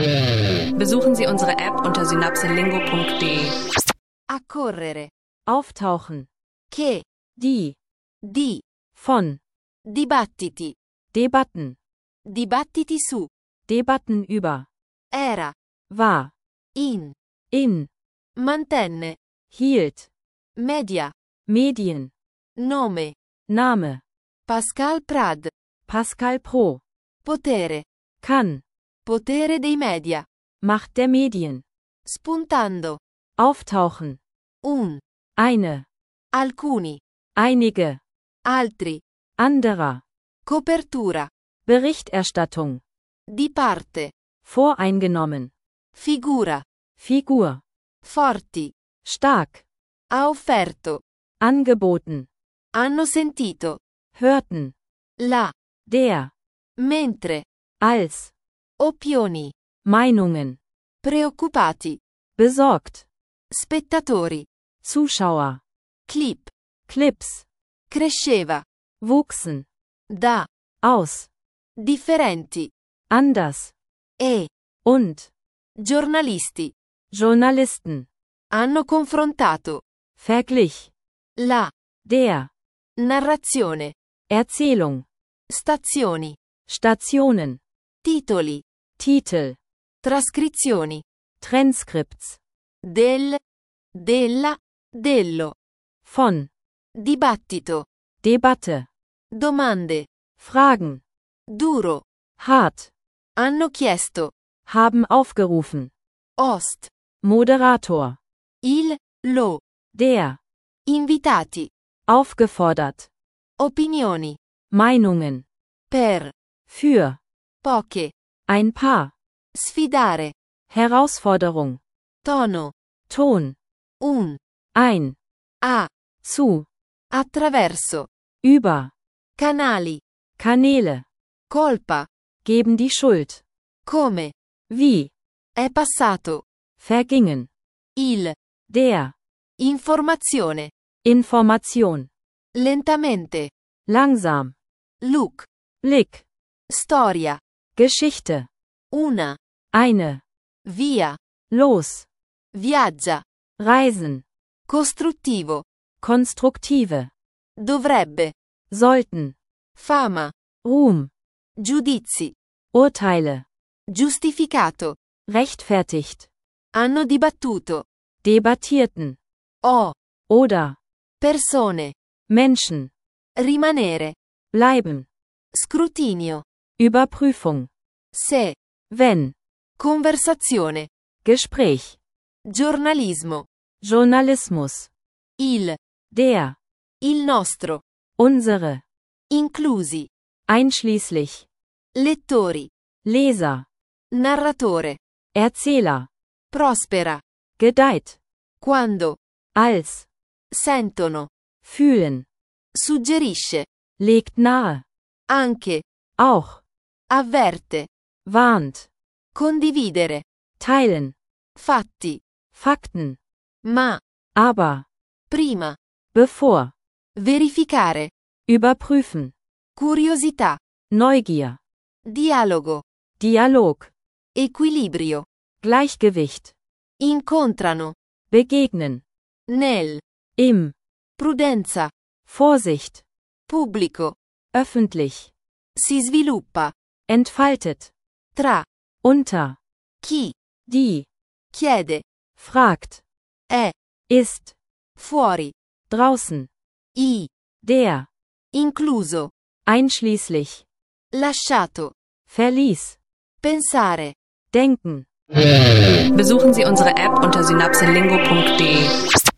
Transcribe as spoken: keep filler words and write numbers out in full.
Besuchen Sie unsere App unter synapselingo punkt de. Accorrere. Auftauchen. Che. Die. Di. Von. Dibattiti. Debatten. Dibattiti su. Debatten über. Era. War. In. In. Mantenne. Hielt. Media. Medien. Nome. Name. Pascal Prad. Pascal Pro. Potere. Kann. Potere dei media. Macht der Medien. Spuntando. Auftauchen. Un. Eine. Alcuni. Einige. Altri. Anderer. Copertura. Berichterstattung. Di parte. Voreingenommen. Figura. Figur. Forti. Stark. Ha offerto. Angeboten. Hanno sentito. Hörten. La. Der. Mentre. Als. Oppioni. Meinungen. Preoccupati. Besorgt. Spettatori. Zuschauer. Clip. Clips. Cresceva. Wuchsen. Da. Aus. Differenti. Anders. E. Und. Giornalisti. Journalisten. Hanno confrontato. Verglich. La. Der. Narrazione. Erzählung. Stazioni. Stationen. Titoli. Titel. Trascrizioni. Transkripts. Del. Della. Dello. Von. Dibattito. Debatte. Domande. Fragen. Duro. Hart. Hanno chiesto. Haben aufgerufen. Host. Moderator. Il. Lo. Der. Invitati. Aufgefordert. Opinioni. Meinungen. Per. Für. Poche. Ein paar. Sfidare. Herausforderung. Tono. Ton. Un. Ein. A. Zu. Attraverso. Über. Canali. Kanäle. Colpa. Geben die Schuld. Come. Wie. È passato. Vergingen. Il. Der. Informazione. Information. Lentamente. Langsam. Look. Blick. Storia. Geschichte. Una. Eine. Via. Los. Viaggia. Reisen. Costruttivo. Konstruktive. Dovrebbe. Sollten. Fama. Ruhm. Giudizi. Urteile. Giustificato. Rechtfertigt. Hanno dibattuto. Debattierten. O. Oder. Persone. Menschen. Rimanere. Bleiben. Scrutinio. Überprüfung. Se. Wenn. Conversazione. Gespräch. Giornalismo. Journalismus. Il. Der. Il nostro. Unsere. Inclusi. Einschließlich. Lettori. Leser. Narratore. Erzähler. Prospera. Gedeiht. Quando. Als. Sentono. Fühlen. Suggerisce. Legt nahe. Anche. Auch. Avverte. Warnt. Condividere. Teilen. Fatti. Fakten. Ma. Aber. Prima. Bevor. Verificare. Überprüfen. Curiosità. Neugier. Dialogo. Dialog. Equilibrio. Gleichgewicht. Incontrano. Begegnen. Nel. Im. Prudenza. Vorsicht. Pubblico. Öffentlich. Si sviluppa. Entfaltet. Tra. Unter. Chi. Die. Chiede. Fragt. È. Ist. Fuori. Draußen. I. Der. Incluso. Einschließlich. Lasciato. Verließ. Pensare. Denken. Besuchen Sie unsere App unter synapselingo punkt de.